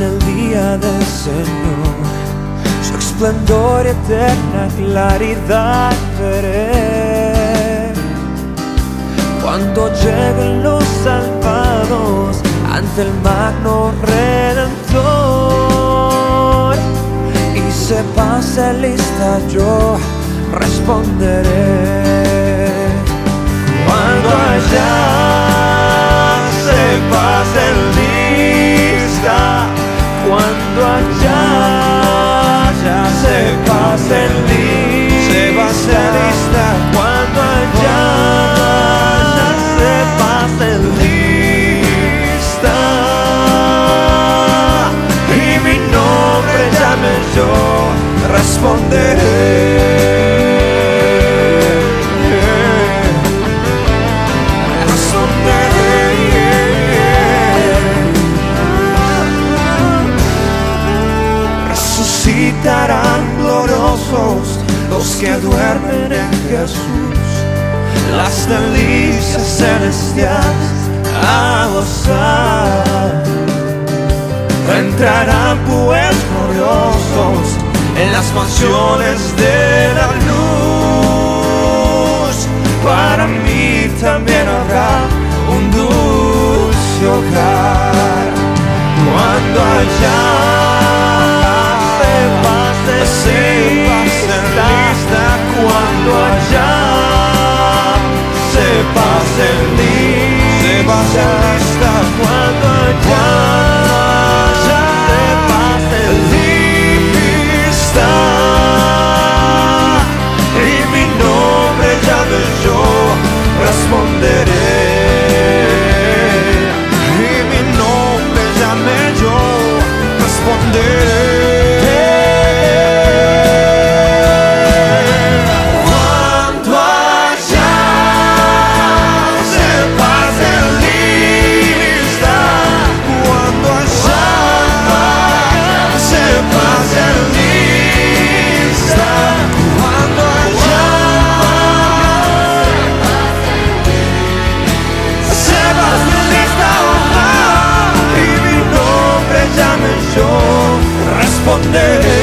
el día del Señor, su esplendor y eterna claridad veré. Cuando lleguen los salvados ante el magno Redentor y se pase lista, yo responderé. Cuando allá se pase lista, cuando allá ya se pase lista, cuando allá ya se pase lista y mi nombre llame, yo responderé. Resucitarán gloriosos los que duermen en Jesús, las delicias celestiales a gozar. Entrarán pues gloriosos en las mansiones de la luz. Para mí también habrá un dulce hogar. Cuando allá se pase lista, cuando allá se pase lista, cuando allá ya se pase lista y mi nombre llame, yo responderé. Y mi nombre llame, yo responderé. Yo responderé.